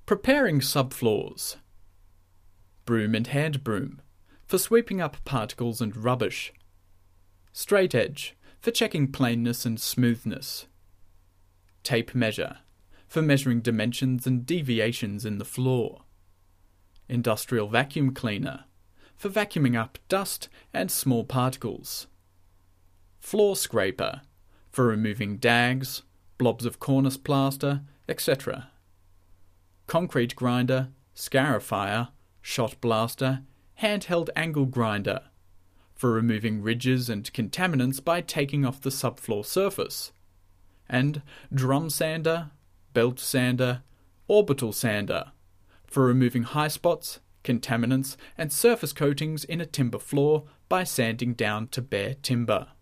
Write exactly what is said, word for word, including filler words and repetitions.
Preparing subfloors. Broom and hand broom, for sweeping up particles and rubbish. Straight edge, for checking plainness and smoothness. Tape measure, for measuring dimensions and deviations in the floor. Industrial vacuum cleaner, for vacuuming up dust and small particles. Floor scraper, for removing dags, blobs of cornice plaster, et cetera. Concrete grinder, scarifier, shot blaster, handheld angle grinder, for removing ridges and contaminants by taking off the subfloor surface. And drum sander, belt sander, orbital sander, for removing high spots, contaminants and surface coatings in a timber floor by sanding down to bare timber.